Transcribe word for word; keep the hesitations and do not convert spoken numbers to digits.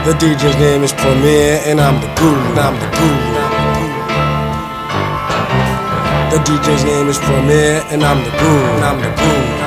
The D J's name is Premier, and I'm the guru, I'm the guru. The D J's name is Premier, and I'm the guru, I'm the guru.